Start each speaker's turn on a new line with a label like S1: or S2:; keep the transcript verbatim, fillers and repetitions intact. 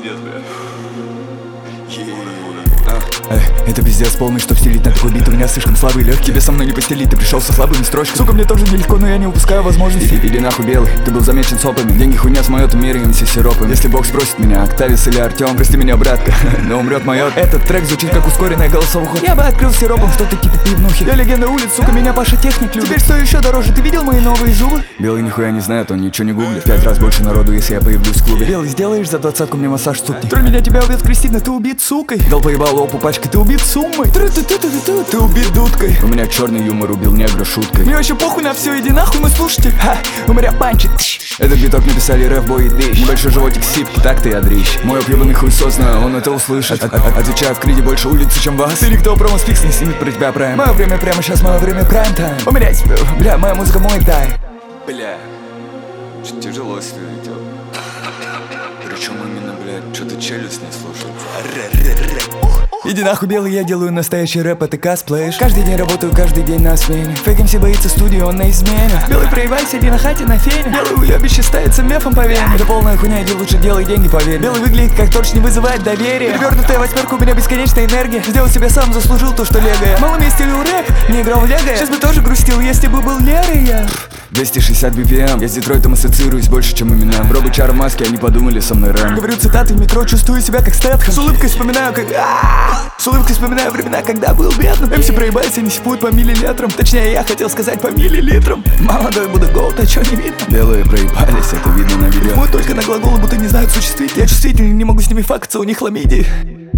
S1: пиздец, бля.
S2: Эх, это пиздец полный, что стелить на такой бит. У меня слишком слабый легкий, тебе со мной не постелить. Ты пришел со слабыми строчками. Сука, мне тоже нелегко, но я не упускаю возможности. Иди, иди нахуй, белый, ты был замечен сопами. Деньги хуйня с моё, мир и все сиропами. Если Бог спросит меня, Октавис или Артем, прости меня, братка, но умрет моё. Этот трек звучит как ускоренная голосовуха. Я бы открыл сиропом что-то типа пивнухи. Я легенда улиц, сука, меня Паша техник любит. Теперь что еще дороже, ты видел мои новые зубы? Белый нихуя не знает, он ничего не гуглит. Пять раз больше народу, если я появлюсь в клубе. Белый, сделаешь за двадцатку мне массаж сутки? Тролль меня, тебя убьет Кристина, ты убит сукой. Дал поебал лопу пачкой, ты убит суммой. Ты убит дудкой. У меня черный юмор, убил негра шуткой. Мне вообще похуй на все, иди нахуй, мы слушайте. Ха, у меня панчит. Этот биток написали рэп-бой и дрищ. Небольшой животик сипки, так ты я дрищ. Мой объебанный хуй сосна, он это услышит. Отвечаю в криде больше улицы, чем вас. Или кто промо-спикс не снимет про тебя прайм. Мое время прямо сейчас, мое время прайм-тайм. Умереть, бля, моя музыка мой тай.
S1: Бля, тяжело все идет. Причем именно, блядь, что-то челюсть не слушается.
S2: Иди нахуй, белый, я делаю настоящий рэп, это косплеишь. Каждый день работаю, каждый день на смене. Фейк МС боится студии, он на измене. Белый, проебайся, иди на хате на фене. Белый уебище ставится мефом, поверь. Это полная хуйня, иди лучше делай деньги, поверь. Белый выглядит как торч, не вызывает доверия. Перевернутая восьмерка, у меня бесконечная энергия. Сделал себя сам, заслужил то, что лего я. Малым я стилю рэп, не играл в лего. Сейчас бы тоже грустил, если бы был Лерой я. двести шестьдесят би пи эм, я с Детройтом ассоциируюсь больше, чем имена. Бробы, чар, маски, они подумали со мной рэм. Говорю цитаты в метро, чувствую себя как Стэтхэм. С улыбкой вспоминаю, как... С улыбкой вспоминаю времена, когда был бедным. МС проебается, не сипут по миллилитрам. Точнее, я хотел сказать по миллилитрам. Молодой буду голд, а чё не видно? Белые проебались, это видно на видео. Мы только на глаголы, будто не знают существительные. Я чувствительный, не могу с ними факаться, у них хламидии.